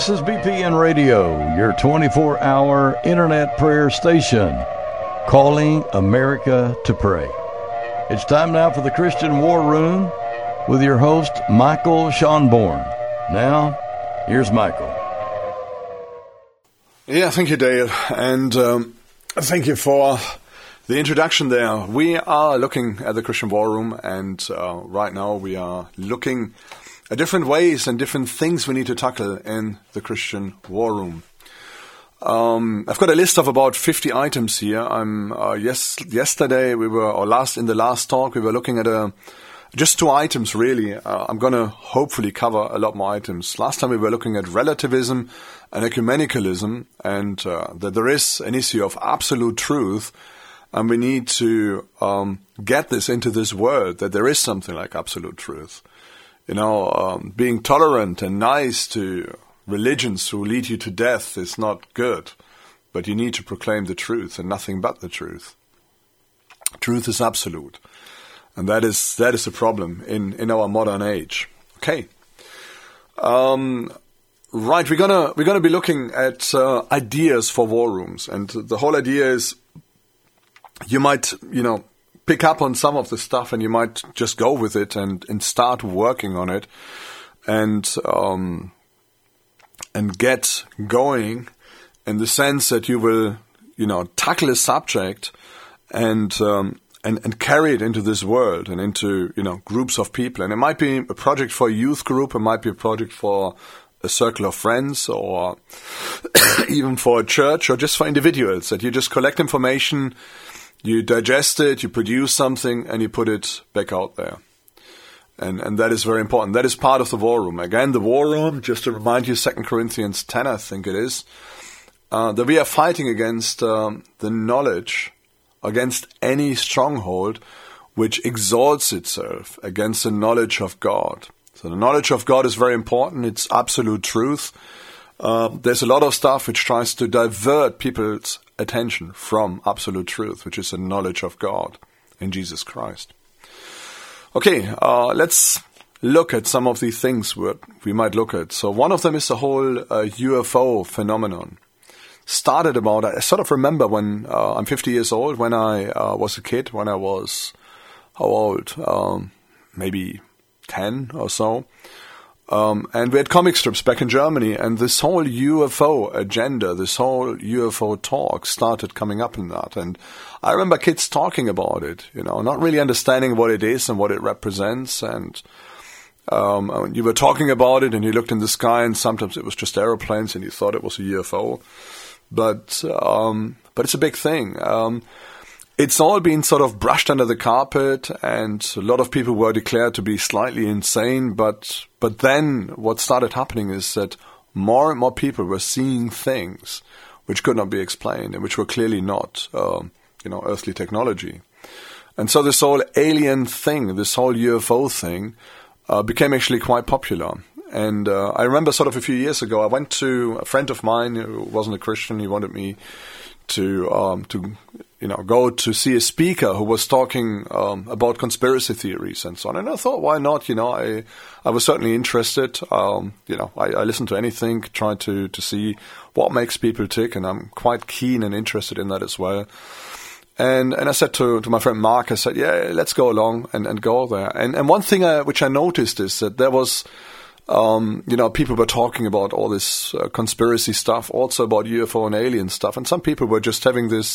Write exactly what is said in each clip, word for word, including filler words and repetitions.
This is B P N Radio, your twenty-four hour internet prayer station, calling America to pray. It's time now for the Christian War Room with your host, Michael Schonborn. Now, here's Michael. Yeah, thank you, Dale, and um, thank you for the introduction there. We are looking at the Christian War Room, and uh, right now we are looking at different ways and different things we need to tackle in the Christian War Room. Um, I've got a list of about fifty items here. I'm uh, yes, yesterday we were, or last in the last talk, we were looking at a just two items really. Uh, I'm going to hopefully cover a lot more items. Last time we were looking at relativism and ecumenicalism, and uh, that there is an issue of absolute truth, and we need to um, get this into this world, that there is something like absolute truth. You know, um, being tolerant and nice to religions who lead you to death is not good, but you need to proclaim the truth and nothing but the truth. Truth is absolute, and that is that is a problem in, in our modern age. Okay, um, right. We're gonna we're gonna be looking at uh, ideas for war rooms, and the whole idea is you might you know. pick up on some of the stuff, and you might just go with it and, and start working on it, and um, and get going in the sense that you will, you know, tackle a subject and um, and and carry it into this world and into, you know, groups of people. And it might be a project for a youth group, it might be a project for a circle of friends, or even for a church, or just for individuals, that you just collect information. You digest it, you produce something, and you put it back out there. And and that is very important. That is part of the war room. Again, the war room, just to remind you, Second Corinthians ten, I think it is, uh, that we are fighting against um, the knowledge, against any stronghold which exalts itself against the knowledge of God. So the knowledge of God is very important. It's absolute truth. Uh, there's a lot of stuff which tries to divert people's attention from absolute truth, which is the knowledge of God in Jesus Christ. Okay, uh, let's look at some of the things we, we might look at. So one of them is the whole uh, U F O phenomenon. Started about, I sort of remember when uh, I'm fifty years old, when I uh, was a kid, when I was, how old? Um, maybe ten or so. Um, and we had comic strips back in Germany, and this whole U F O agenda, this whole U F O talk started coming up in that. And I remember kids talking about it, you know, not really understanding what it is and what it represents. And um, you were talking about it, and you looked in the sky, and sometimes it was just aeroplanes, and you thought it was a U F O. But um, but it's a big thing. Um, It's all been sort of brushed under the carpet, and a lot of people were declared to be slightly insane. But but then what started happening is that more and more people were seeing things which could not be explained and which were clearly not, um, you know, earthly technology. And so this whole alien thing, this whole U F O thing, uh, became actually quite popular. And uh, I remember sort of a few years ago, I went to a friend of mine who wasn't a Christian. He wanted me to um, to you know go to see a speaker who was talking um, about conspiracy theories and so on. And I thought, why not? You know, I I was certainly interested. Um, you know, I, I listen to anything, try to to see what makes people tick, and I'm quite keen and interested in that as well. And and I said to to my friend Mark, I said, yeah, let's go along and, and go there. And and one thing I, which I noticed is that there was. Um, you know, people were talking about all this uh, conspiracy stuff, also about U F O and alien stuff, and some people were just having this,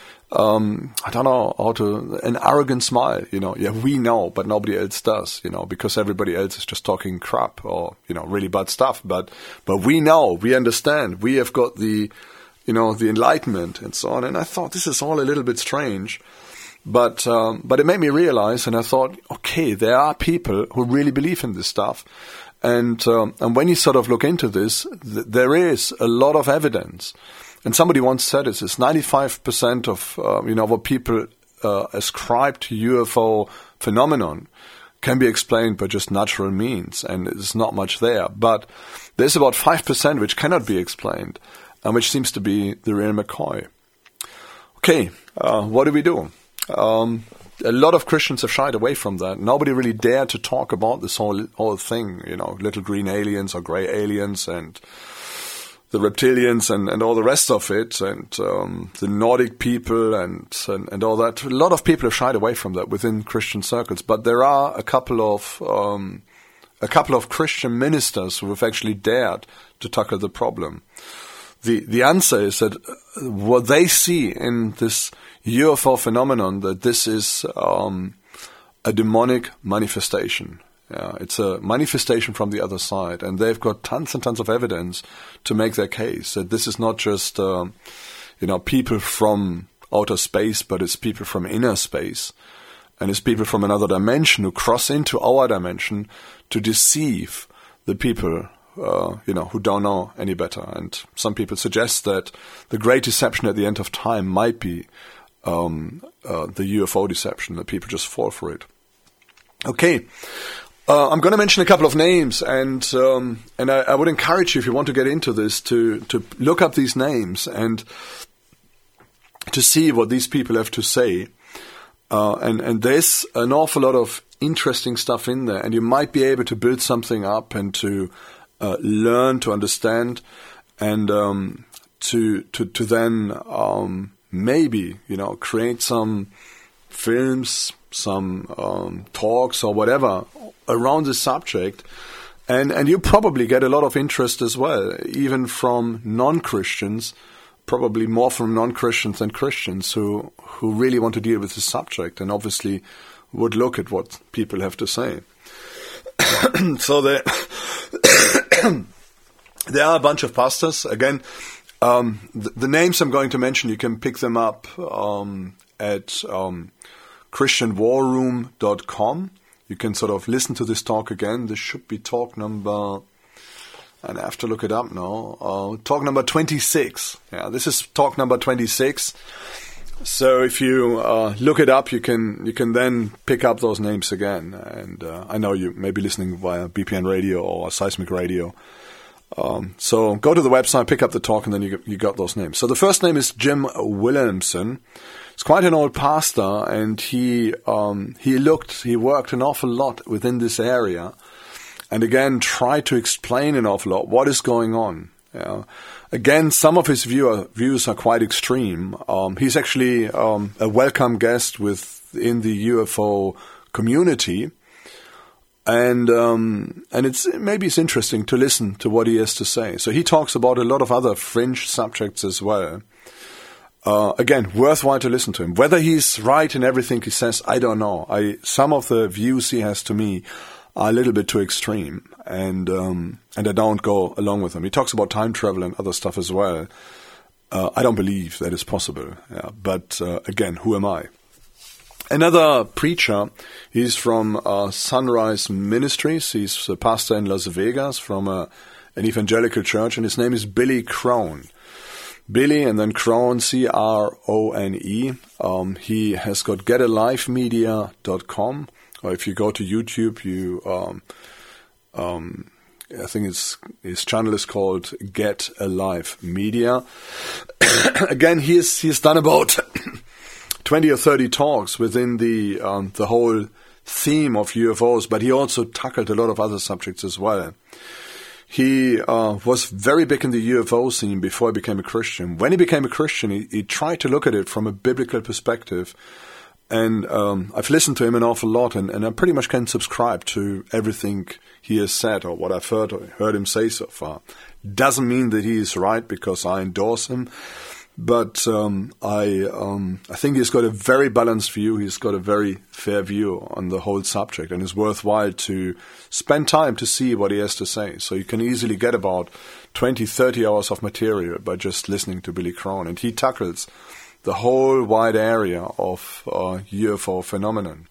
um, I don't know how to, an arrogant smile, you know, yeah, we know, but nobody else does, you know, because everybody else is just talking crap or, you know, really bad stuff, but, but we know, we understand, we have got the, you know, the enlightenment and so on, and I thought this is all a little bit strange. But um, but it made me realize, and I thought, okay, there are people who really believe in this stuff. And um, and when you sort of look into this, th- there is a lot of evidence. And somebody once said this: is ninety-five percent of uh, you know what people uh, ascribe to U F O phenomenon can be explained by just natural means, and there's not much there. But there's about five percent which cannot be explained, and which seems to be the real McCoy. Okay, uh, what do we do? Um, a lot of Christians have shied away from that. Nobody really dared to talk about this whole whole thing, you know, little green aliens or grey aliens, and the reptilians and, and all the rest of it, and um, the Nordic people and, and and all that. A lot of people have shied away from that within Christian circles, but there are a couple of um, a couple of Christian ministers who have actually dared to tackle the problem. The the answer is that what they see in this U F O phenomenon, that this is um, a demonic manifestation. Yeah, it's a manifestation from the other side, and they've got tons and tons of evidence to make their case that this is not just, um, you know, people from outer space, but it's people from inner space, and it's people from another dimension who cross into our dimension to deceive the people, uh, you know, who don't know any better. And some people suggest that the great deception at the end of time might be um, uh, the U F O deception, that people just fall for it. Okay. Uh, I'm going to mention a couple of names, and um, and I, I would encourage you, if you want to get into this, to to look up these names and to see what these people have to say. Uh, and and there's an awful lot of interesting stuff in there, and you might be able to build something up and to uh, learn to understand, and um, to to to then um, maybe you know create some films, some um, talks or whatever around the subject, and and you probably get a lot of interest as well, even from non-Christians, probably more from non-Christians than Christians who who really want to deal with the subject and obviously would look at what people have to say. So there, there are a bunch of pastors. Again, um, the, the names I'm going to mention, you can pick them up um, at um, Christian War Room dot com. You can sort of listen to this talk again. This should be talk number, and I have to look it up now, uh, talk number twenty-six. Yeah, this is talk number twenty-six. So if you uh, look it up, you can you can then pick up those names again. And uh, I know you may be listening via B P N radio or Seismic radio. Um, so go to the website, pick up the talk, and then you you got those names. So the first name is Jim Williamson. He's quite an old pastor, and he um, he looked, he worked an awful lot within this area, and again tried to explain an awful lot what is going on. Yeah. Again, some of his view, views are quite extreme. Um, he's actually um, a welcome guest within the U F O community, and um, and it's maybe it's interesting to listen to what he has to say. So he talks about a lot of other fringe subjects as well. Uh, again, worthwhile to listen to him. Whether he's right in everything he says, I don't know. I some of the views he has to me are a little bit too extreme, and um, and I don't go along with him. He talks about time travel and other stuff as well. Uh, I don't believe that is possible. Yeah, but uh, again, who am I? Another preacher, he's from uh, Sunrise Ministries. He's a pastor in Las Vegas from a, an evangelical church, and his name is Billy Crone. Billy, and then Crone, C R O N E. Um, he has got get alive media dot com, or if you go to YouTube, you, um, um, I think it's, his channel is called Get Alive Media. Again, he's he's done about twenty or thirty talks within the um, the whole theme of U F Os, but he also tackled a lot of other subjects as well. He uh, was very big in the U F O scene before he became a Christian. When he became a Christian, he, he tried to look at it from a biblical perspective. And um, I've listened to him an awful lot, and, and I pretty much can subscribe to everything he has said or what I've heard, or heard him say so far. Doesn't mean that he is right because I endorse him. But um, I um, I think he's got a very balanced view. He's got a very fair view on the whole subject, and it's worthwhile to spend time to see what he has to say. So you can easily get about twenty, thirty hours of material by just listening to Billy Crone. And he tackles the whole wide area of uh, U F O phenomenon.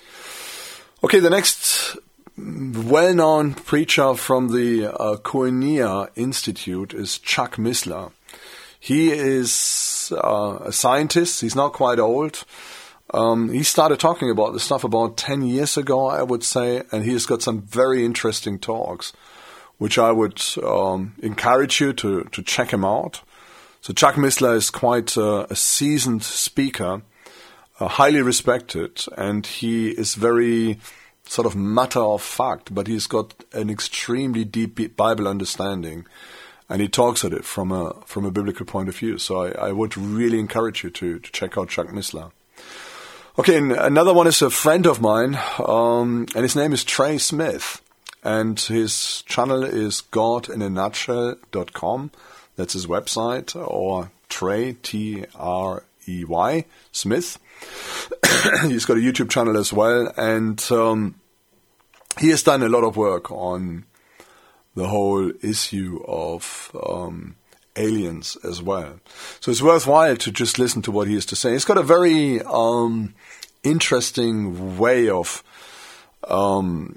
Okay, the next well-known preacher from the uh, Koinonia Institute is Chuck Missler. He is uh, a scientist. He's not quite old. Um, he started talking about this stuff about ten years ago, I would say, and he's got some very interesting talks, which I would um, encourage you to, to check him out. So Chuck Missler is quite uh, a seasoned speaker, uh, highly respected, and he is very sort of matter of fact, but he's got an extremely deep Bible understanding. and he talks at it from a from a biblical point of view. So I, I would really encourage you to, to check out Chuck Missler. Okay, and another one is a friend of mine, um, and his name is Trey Smith, and his channel is god in a nutshell dot com. That's his website, or Trey, T R E Y, Smith. He's got a YouTube channel as well, and um, he has done a lot of work on the whole issue of um, aliens as well. So it's worthwhile to just listen to what he has to say. He's got a very um, interesting way of um,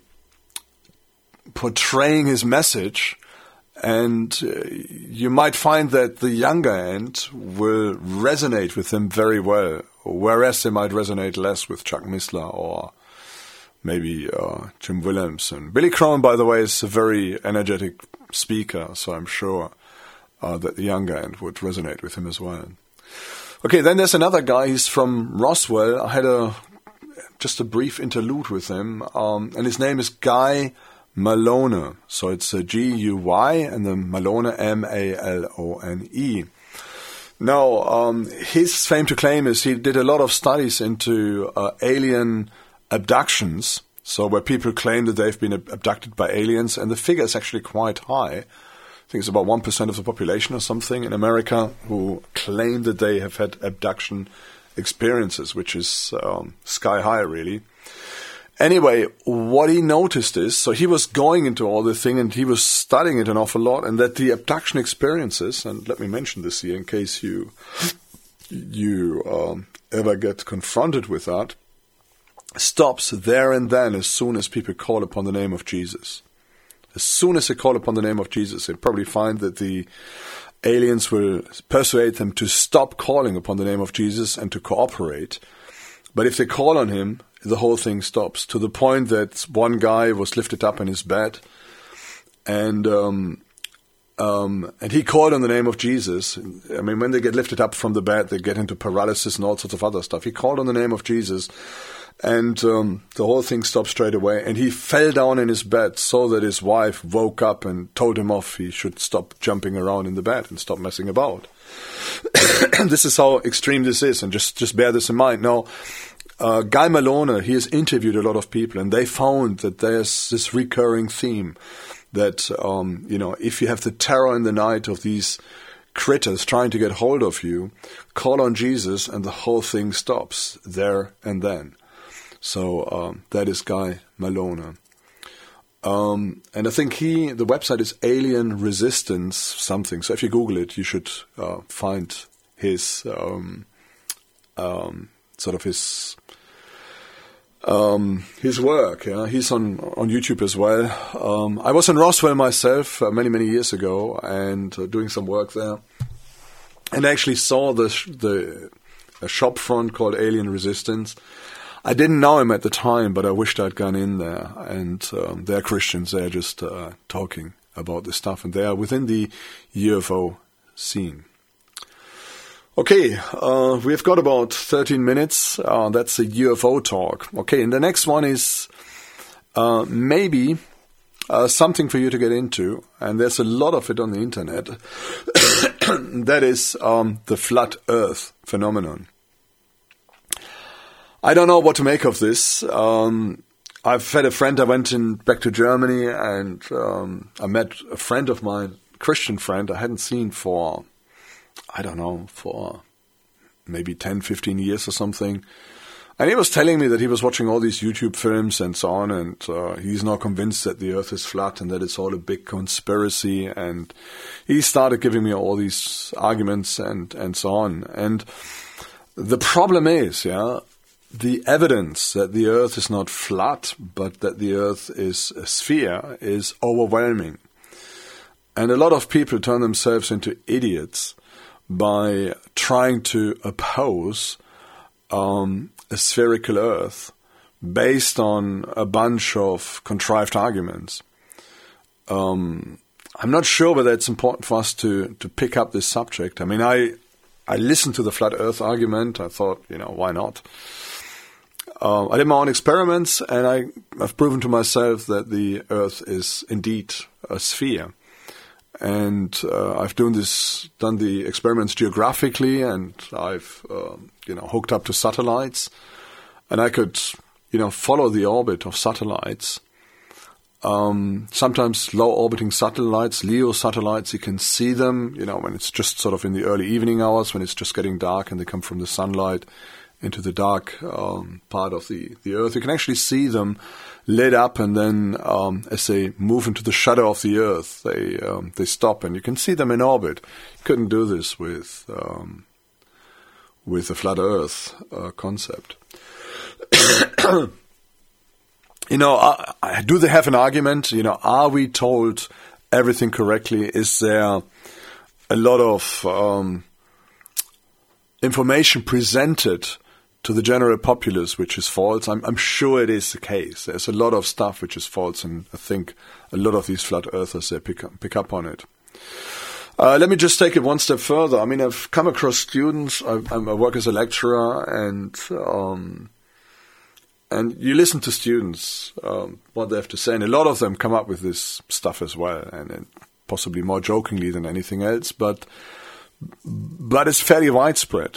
portraying his message, and uh, you might find that the younger end will resonate with him very well, whereas they might resonate less with Chuck Missler or maybe uh, Jim Williamson. Billy Crone, by the way, is a very energetic speaker, so I'm sure uh, that the younger end would resonate with him as well. Okay, then there's another guy. He's from Roswell. I had a just a brief interlude with him, um, and his name is Guy Malone. So it's a G U Y and then Malone, M A L O N E. Now, um, his claim to claim is he did a lot of studies into uh, alien abductions, so where people claim that they've been abducted by aliens, and the figure is actually quite high. I think it's about one percent of the population or something in America who claim that they have had abduction experiences, which is um, sky high, really. Anyway, what he noticed is, so he was going into all the thing and he was studying it an awful lot, and that the abduction experiences, and let me mention this here in case you you um, ever get confronted with that, stops there and then as soon as people call upon the name of Jesus. As soon as they call upon the name of Jesus, they probably find that the aliens will persuade them to stop calling upon the name of Jesus and to cooperate. But if they call on him, the whole thing stops, to the point that one guy was lifted up in his bed, and um, um, and he called on the name of Jesus. I mean, when they get lifted up from the bed, they get into paralysis and all sorts of other stuff. He called on the name of Jesus, and um, the whole thing stopped straight away. And he fell down in his bed so that his wife woke up and told him off. He should stop jumping around in the bed and stop messing about. This is how extreme this is, and just, just bear this in mind. Now, uh, Guy Malone, he has interviewed a lot of people, and they found that there's this recurring theme that, um, you know, if you have the terror in the night of these critters trying to get hold of you, call on Jesus and the whole thing stops there and then. So um, that is Guy Malone. Um, and I think he, the website is Alien Resistance something. So if you Google it, you should uh, find his, um, um, sort of his, um, his work. Yeah? He's on, on YouTube as well. Um, I was in Roswell myself uh, many, many years ago, and uh, doing some work there. And I actually saw the, sh- the a shop front called Alien Resistance. I didn't know him at the time, but I wished I'd gone in there. And um, they're Christians. They're just uh, talking about this stuff. And they are within the U F O scene. Okay, uh, we've got about thirteen minutes. Uh, that's a U F O talk. Okay, and the next one is uh, maybe uh, something for you to get into. And there's a lot of it on the internet. That is um, the flat Earth phenomenon. I don't know what to make of this. Um, I've had a friend, I went in back to Germany, and um, I met a friend of mine, Christian friend, I hadn't seen for, I don't know, for maybe ten, fifteen years or something. And he was telling me that he was watching all these YouTube films and so on, and uh, he's now convinced that the Earth is flat and that it's all a big conspiracy. And he started giving me all these arguments and, and so on. And the problem is, yeah, the evidence that the Earth is not flat, but that the Earth is a sphere, is overwhelming. And a lot of people turn themselves into idiots by trying to oppose um, a spherical Earth based on a bunch of contrived arguments. Um, I'm not sure whether it's important for us to, to pick up this subject. I mean, I I listened to the flat Earth argument. I thought, you know, why not? Uh, I did my own experiments, and I, I've proven to myself that the Earth is indeed a sphere. And uh, I've done this, done the experiments geographically, and I've uh, you know hooked up to satellites, and I could you know follow the orbit of satellites. Um, sometimes low-orbiting satellites, LEO satellites, you can see them, you know, when it's just sort of in the early evening hours, when it's just getting dark and they come from the sunlight into the dark um, part of the, the Earth. You can actually see them lit up, and then um, as they move into the shadow of the Earth, they um, they stop, and you can see them in orbit. You couldn't do this with um, with the flat Earth uh, concept. You know, uh, do they have an argument? You know, are we told everything correctly? Is there a lot of um, information presented to the general populace which is false? I'm, I'm sure it is the case. There's a lot of stuff which is false, and I think a lot of these flat earthers, they pick up, pick up on it. Uh, let me just take it one step further. I mean, I've come across students. I, I work as a lecturer, and um, and you listen to students, um, what they have to say, and a lot of them come up with this stuff as well, and, and possibly more jokingly than anything else, but but it's fairly widespread.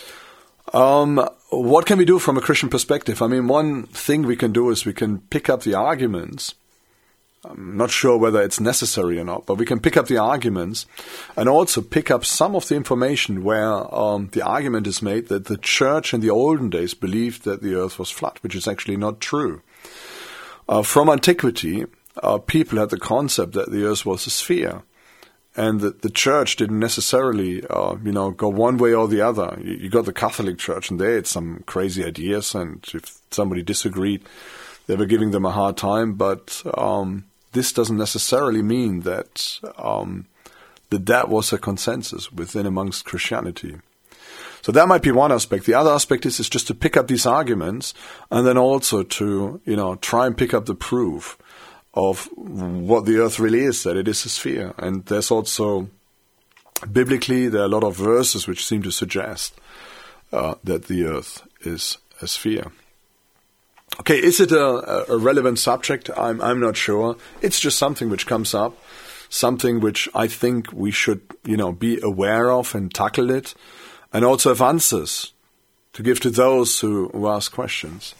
Um, what can we do from a Christian perspective? I mean, one thing we can do is we can pick up the arguments. I'm not sure whether it's necessary or not, but we can pick up the arguments and also pick up some of the information where um, the argument is made that the church in the olden days believed that the earth was flat, which is actually not true. Uh, from antiquity, uh, people had the concept that the earth was a sphere, and that the church didn't necessarily, uh, you know, go one way or the other. You, you got the Catholic Church, and they had some crazy ideas, and if somebody disagreed, they were giving them a hard time, but um, this doesn't necessarily mean that, um, that that was a consensus within amongst Christianity. So that might be one aspect. The other aspect is, is just to pick up these arguments, and then also to, you know, try and pick up the proof of what the earth really is, that it is a sphere. And there's also, biblically, there are a lot of verses which seem to suggest uh, that the earth is a sphere. Okay, is it a, a relevant subject? I'm I'm not sure. It's just something which comes up, something which I think we should, you know, be aware of and tackle it, and also have answers to give to those who, who ask questions.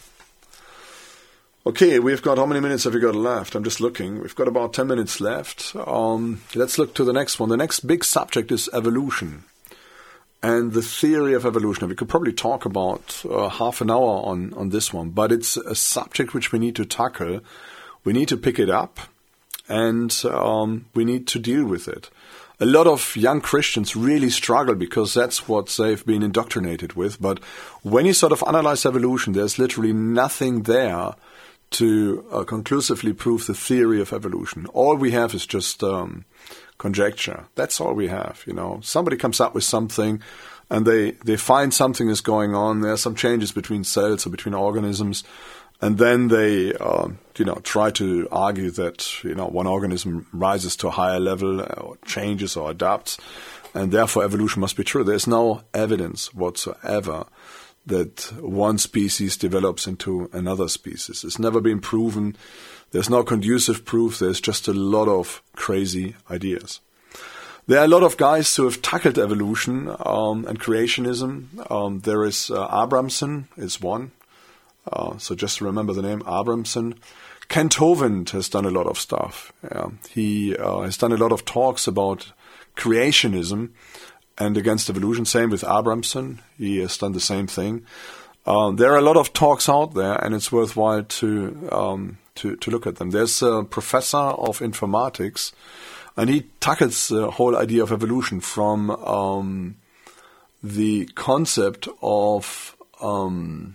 Okay, we've got, how many minutes have we got left? I'm just looking. We've got about ten minutes left. Um, let's look to the next one. The next big subject is evolution and the theory of evolution. We could probably talk about uh, half an hour on, on this one, but it's a subject which we need to tackle. We need to pick it up, and um, we need to deal with it. A lot of young Christians really struggle because that's what they've been indoctrinated with. But when you sort of analyze evolution, there's literally nothing there to uh, conclusively prove the theory of evolution. All we have is just um, conjecture. That's all we have, you know. Somebody comes up with something, and they, they find something is going on. There are some changes between cells or between organisms, and then they, uh, you know, try to argue that, you know, one organism rises to a higher level or changes or adapts, and therefore evolution must be true. There's no evidence whatsoever that one species develops into another species. It's never been proven. There's no conducive proof. There's just a lot of crazy ideas. There are a lot of guys who have tackled evolution um, and creationism. Um, there is uh, Abramson is one. Uh, so just to remember the name, Abramson. Kent Hovind has done a lot of stuff. Yeah. He uh, has done a lot of talks about creationism and against evolution. Same with Abramson. He has done the same thing. Um, there are a lot of talks out there, and it's worthwhile to um, to, to look at them. There's a professor of informatics, and he tackles the whole idea of evolution from um, the concept of um,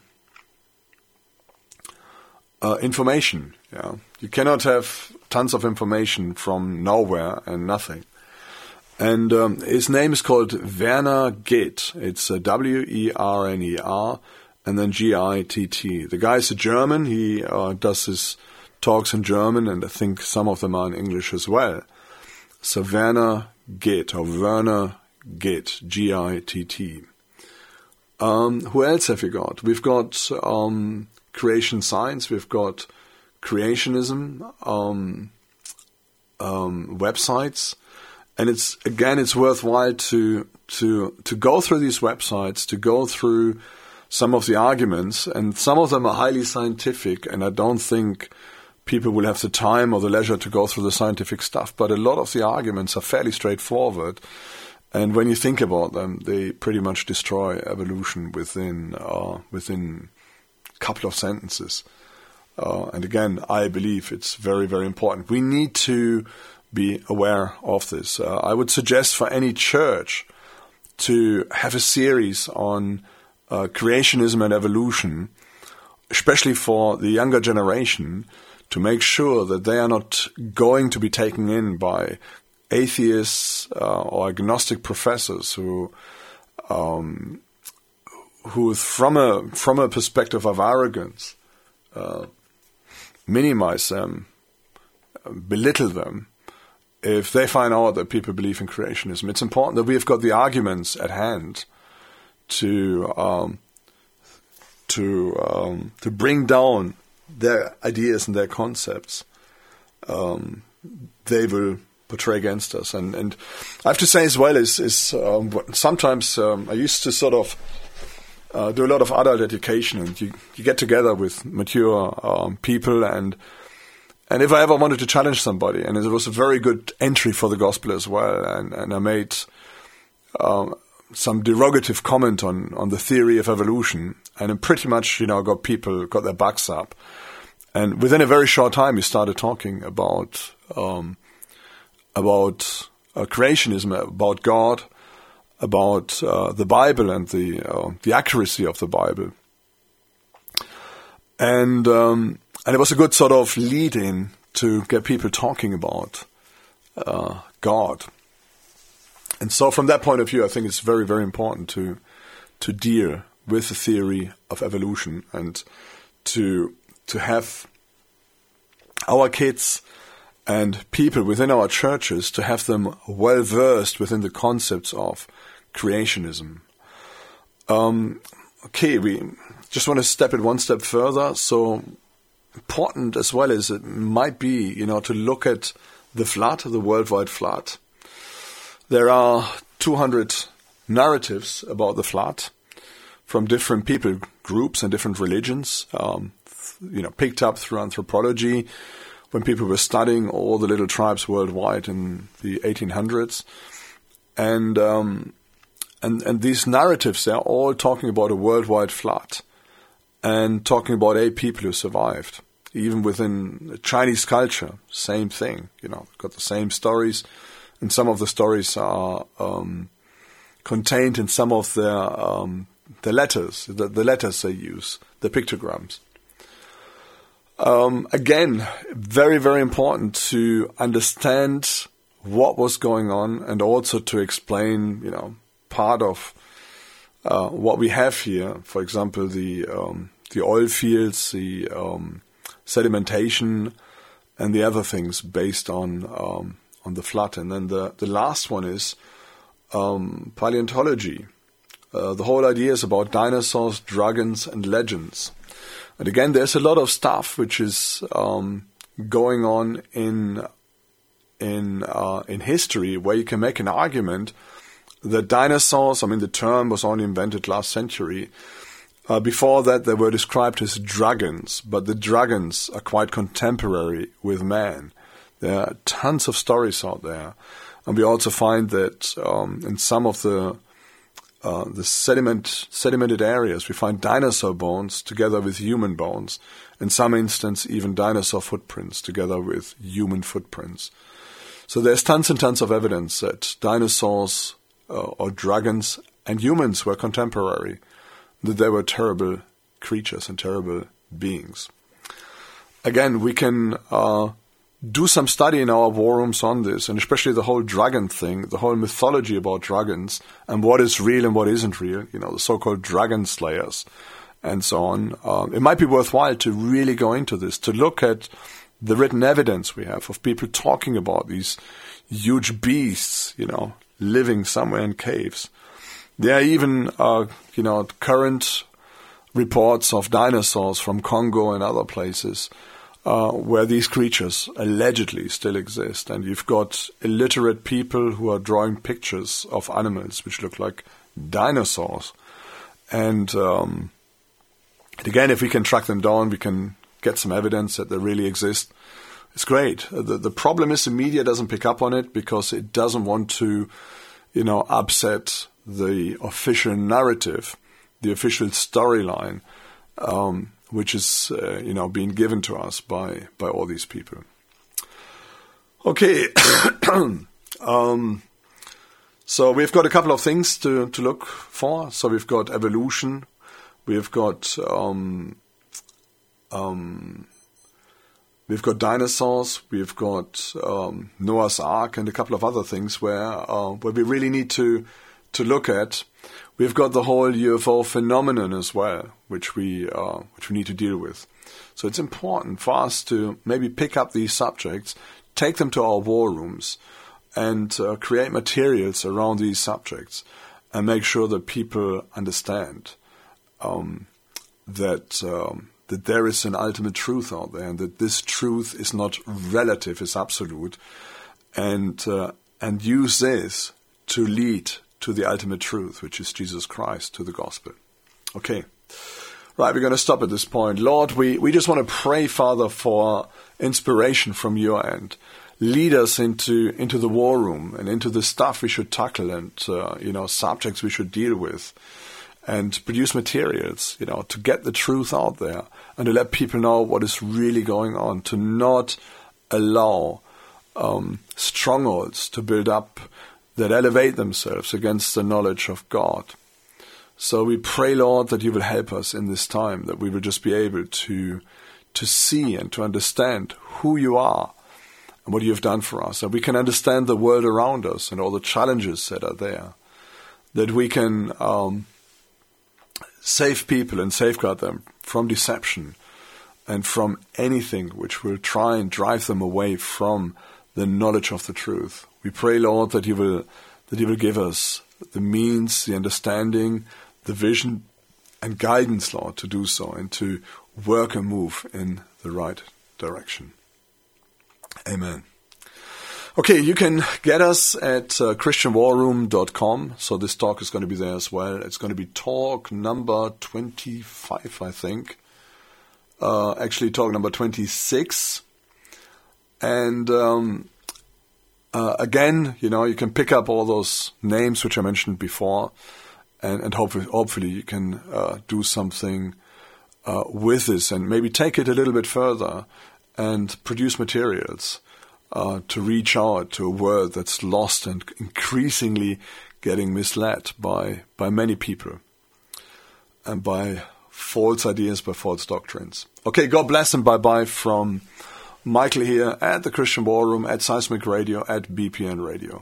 uh, information. Yeah, you cannot have tons of information from nowhere and nothing. And um, his name is called Werner Gitt. It's uh, W E R N E R and then G I T T. The guy is a German. He uh, does his talks in German, and I think some of them are in English as well. So Werner Gitt, or Werner Gitt, G I T T. Um, who else have we got? We've got um, creation science. We've got creationism, um, um, websites. and it's again, it's worthwhile to to to go through these websites, to go through some of the arguments, and some of them are highly scientific, and I don't think people will have the time or the leisure to go through the scientific stuff. But a lot of the arguments are fairly straightforward, and when you think about them, they pretty much destroy evolution within uh, within a couple of sentences. Uh, and again, I believe it's very, very important. We need to be aware of this. Uh, I would suggest for any church to have a series on uh, creationism and evolution, especially for the younger generation, to make sure that they are not going to be taken in by atheists uh, or agnostic professors who, um, who from a from a perspective of arrogance, uh, minimize them, belittle them, if they find out that people believe in creationism. It's important that we've got the arguments at hand to um, to um, to bring down their ideas and their concepts. Um, they will portray against us, and and I have to say as well is is um, sometimes um, I used to sort of uh, do a lot of adult education, and you you get together with mature um, people, and. And if I ever wanted to challenge somebody, and it was a very good entry for the gospel as well, and, and I made um, some derogative comment on, on the theory of evolution, and it pretty much, you know, got people, got their backs up. And within a very short time, we started talking about um, about uh, creationism, about God, about uh, the Bible and the uh, the accuracy of the Bible. And... Um, And it was a good sort of lead-in to get people talking about uh, God. And so from that point of view, I think it's very, very important to to deal with the theory of evolution, and to to have our kids and people within our churches, to have them well-versed within the concepts of creationism. Um, okay, we just want to step it one step further. So... important as well as it might be, you know, to look at the flood, the worldwide flood. There are two hundred narratives about the flood from different people groups and different religions, um, you know, picked up through anthropology when people were studying all the little tribes worldwide in the eighteen hundreds. And, um, and, and these narratives, they're all talking about a worldwide flood and talking about a people who survived. Even within Chinese culture, same thing. You know, got the same stories, and some of the stories are um, contained in some of their um, the letters, the, the letters they use, the pictograms. Um, again, very, very important to understand what was going on, and also to explain, you know, part of uh, what we have here. For example, the um, the oil fields, the um, sedimentation, and the other things based on um, on the flood. And then the, the last one is um, paleontology. Uh, the whole idea is about dinosaurs, dragons, and legends. And again, there's a lot of stuff which is um, going on in in uh, in history where you can make an argument that dinosaurs, I mean, the term was only invented last century. Uh, before that, they were described as dragons, but the dragons are quite contemporary with man. There are tons of stories out there. And we also find that um, in some of the uh, the sediment sedimented areas, we find dinosaur bones together with human bones. In some instances, even dinosaur footprints together with human footprints. So there's tons and tons of evidence that dinosaurs uh, or dragons and humans were contemporary, that they were terrible creatures and terrible beings. Again, we can uh, do some study in our war rooms on this, and especially the whole dragon thing, the whole mythology about dragons, and what is real and what isn't real, you know, the so-called dragon slayers, and so on. Uh, it might be worthwhile to really go into this, to look at the written evidence we have of people talking about these huge beasts, you know, living somewhere in caves. There are even, uh, you know, current reports of dinosaurs from Congo and other places uh, where these creatures allegedly still exist. And you've got illiterate people who are drawing pictures of animals which look like dinosaurs. And, um, and again, if we can track them down, we can get some evidence that they really exist. It's great. The, the problem is the media doesn't pick up on it because it doesn't want to, you know, upset the official narrative, the official storyline, um, which is, uh, you know, being given to us by, by all these people. Okay. um, so we've got a couple of things to, to look for. So we've got evolution. We've got, um, um, we've got dinosaurs. We've got, um, Noah's Ark and a couple of other things where, uh, where we really need to, to look at. We've got the whole U F O phenomenon as well, which we uh, which we need to deal with. So it's important for us to maybe pick up these subjects, take them to our war rooms, and uh, create materials around these subjects, and make sure that people understand um, that um, that there is an ultimate truth out there, and that this truth is not relative, it's absolute, and uh, and use this to lead to the ultimate truth, which is Jesus Christ, to the gospel. Okay. Right, we're going to stop at this point. Lord, we, we just want to pray, Father, for inspiration from your end. Lead us into into the war room and into the stuff we should tackle and, uh, you know, subjects we should deal with, and produce materials, you know, to get the truth out there and to let people know what is really going on, to not allow um, strongholds to build up that elevate themselves against the knowledge of God. So we pray, Lord, that you will help us in this time, that we will just be able to to see and to understand who you are and what you have done for us, that we can understand the world around us and all the challenges that are there, that we can um, save people and safeguard them from deception and from anything which will try and drive them away from the knowledge of the truth. We pray, Lord, that you will that you will give us the means, the understanding, the vision and guidance, Lord, to do so and to work and move in the right direction. Amen. Okay, you can get us at uh, christian war room dot com. So this talk is going to be there as well. It's going to be talk number twenty-five, I think. Uh, actually, talk number twenty-six. And um, uh, again, you know, you can pick up all those names which I mentioned before, and, and hopefully, hopefully you can uh, do something uh, with this and maybe take it a little bit further and produce materials uh, to reach out to a world that's lost and increasingly getting misled by by many people and by false ideas, by false doctrines. Okay, God bless and bye-bye from Michael here at the Christian War Room, at Seismic Radio, at B P N Radio.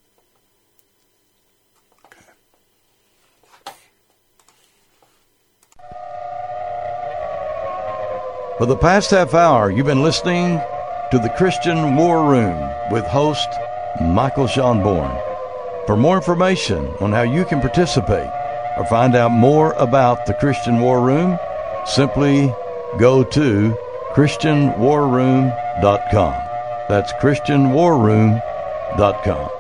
Okay. For the past half hour, you've been listening to the Christian War Room with host Michael Schonborn. For more information on how you can participate or find out more about the Christian War Room, simply go to christian war room dot com. That's christian war room dot com.